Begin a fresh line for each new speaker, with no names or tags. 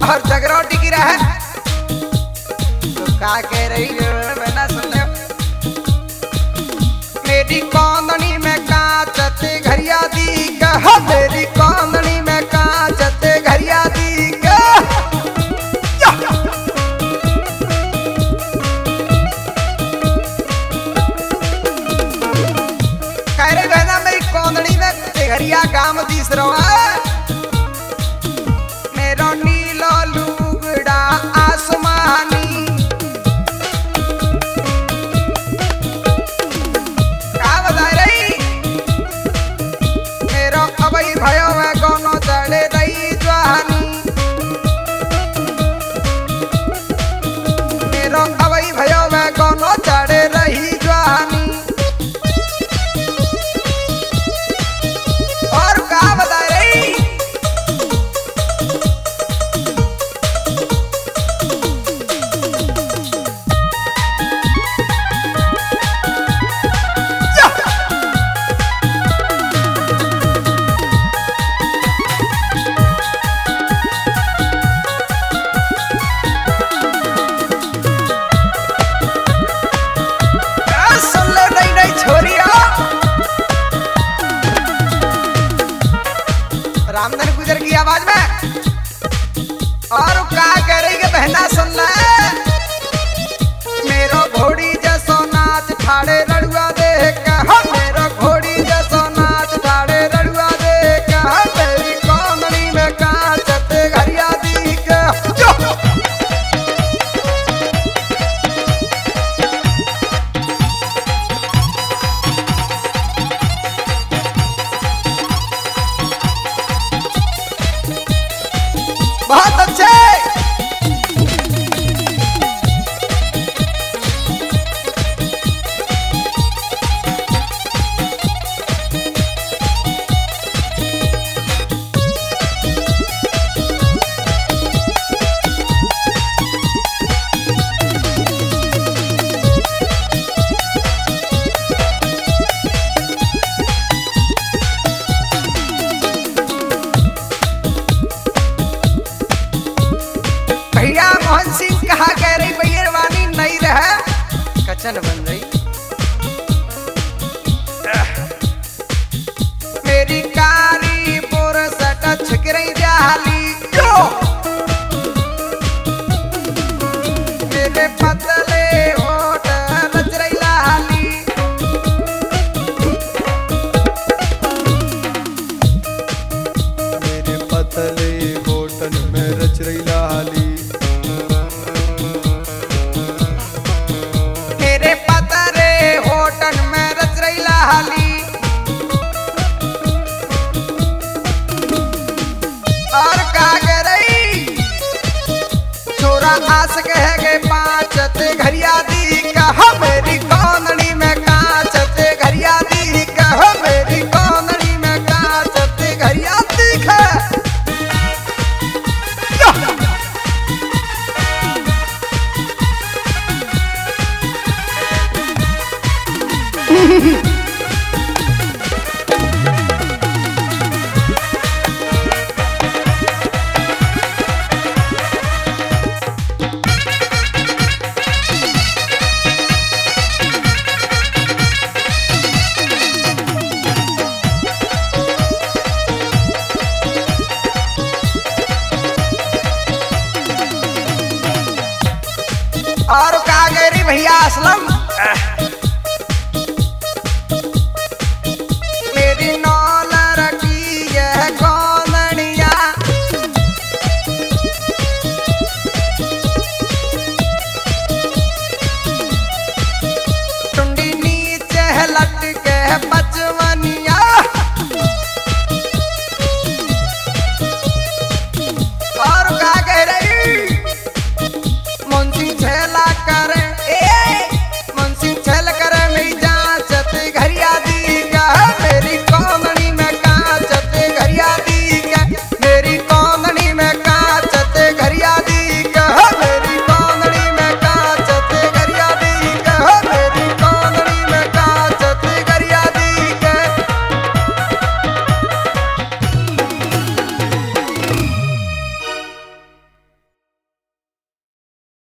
और जगरोटी की रहे तो का कह रही बहना सुन ले। मेरी कौंदनी में कांचते घरिया दी कह, मेरी कौंदनी में कांचते घरिया दी कह। कह रही बहना मेरी कौंदनी में घरिया काम दिस रहा मेरो नीलो लुगड़ा आसमानी। का बता रही मेरो अबई भयो है कोनो चढ़े रही जवानी, मेरो अबई भयो है कोनो चढ़े रही जवानी। और का बता रही रामधन गुजर की आवाज में। और का कह रही कि बहना सुन ले मेरो घोड़ी जैसो नाच ठाड़े रड़ुआ देख कहा, मेरो घोड़ी जैसो नाच ठाड़े रड़ुआ देख कहा। तेरी कौंदनी में कांचते घरिया दी कह। बहुत अच्छे भैया मोहन सिंह कहा कह रही भैरवानी नहीं रहे कचन बन रही। मेरी कारी पोरसट छिक रही जाली जो मेरे पतले होठ रच रही लाली।
मेरे पतले होठन में रच रही लाली।
मेरे पतले होठन में रच रही लाली। और का कह रही छोरा आस कह गए पांचते घरिया दी कहा, मेरी कौंदनी में कांचते घरिया दी कहा, मेरी कौंदनी में कांचते घरिया दी कहा। और का कह रही भैया असलम